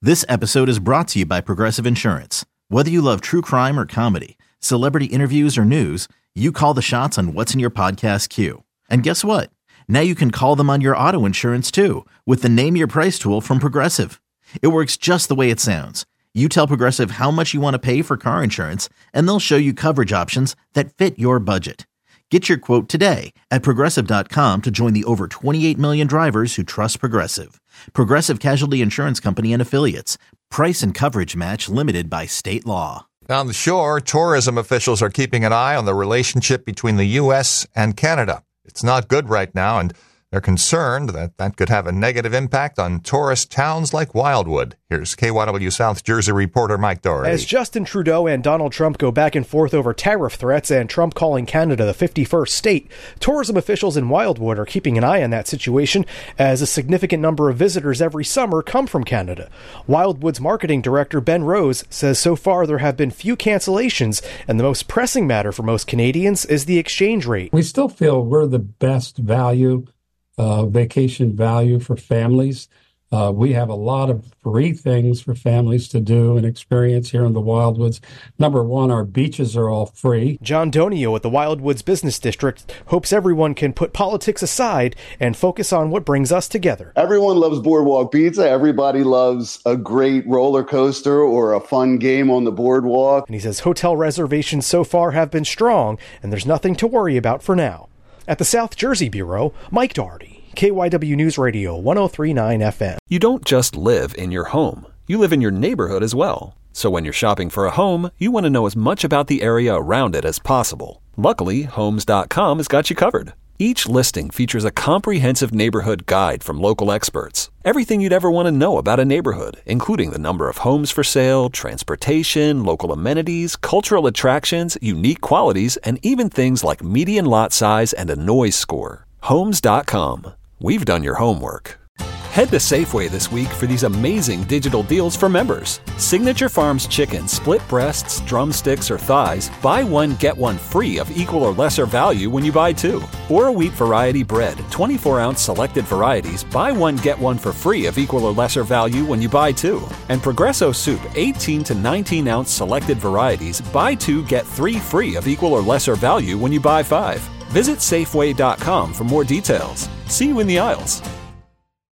This episode is brought to you by Progressive Insurance. Whether you love true crime or comedy, celebrity interviews or news, you call the shots on what's in your podcast queue. And guess what? Now you can call them on your auto insurance too with the Name Your Price tool from Progressive. It works just the way it sounds. You tell Progressive how much you want to pay for car insurance, and they'll show you coverage options that fit your budget. Get your quote today at Progressive.com to join the over 28 million drivers who trust Progressive. Progressive Casualty Insurance Company and Affiliates. Price and coverage match limited by state law. On the shore, tourism officials are keeping an eye on the relationship between the U.S. and Canada. It's not good right now, and they're concerned that that could have a negative impact on tourist towns like Wildwood. Here's KYW South Jersey reporter Mike Doherty. As Justin Trudeau and Donald Trump go back and forth over tariff threats and Trump calling Canada the 51st state, tourism officials in Wildwood are keeping an eye on that situation as a significant number of visitors every summer come from Canada. Wildwood's marketing director Ben Rose says so far there have been few cancellations, and the most pressing matter for most Canadians is the exchange rate. We still feel we're the best value, vacation value for families. We have a lot of free things for families to do and experience here in the Wildwoods. Number one, our beaches are all free. John Donio at the Wildwoods Business District hopes everyone can put politics aside and focus on what brings us together. Everyone loves boardwalk pizza. Everybody loves a great roller coaster or a fun game on the boardwalk. And he says hotel reservations so far have been strong, and there's nothing to worry about for now. At the South Jersey Bureau, Mike Doherty, KYW News Radio 103.9 FM. You don't just live in your home. You live in your neighborhood as well. So when you're shopping for a home, you want to know as much about the area around it as possible. Luckily, Homes.com has got you covered. Each listing features a comprehensive neighborhood guide from local experts. Everything you'd ever want to know about a neighborhood, including the number of homes for sale, transportation, local amenities, cultural attractions, unique qualities, and even things like median lot size and a noise score. Homes.com. We've done your homework. Head to Safeway this week for these amazing digital deals for members. Signature Farms chicken, split breasts, drumsticks, or thighs, buy one, get one free of equal or lesser value when you buy two. Or a wheat variety bread, 24-ounce selected varieties, buy one, get one for free of equal or lesser value when you buy two. And Progresso soup, 18 to 19-ounce selected varieties, buy two, get three free of equal or lesser value when you buy five. Visit Safeway.com for more details. See you in the aisles.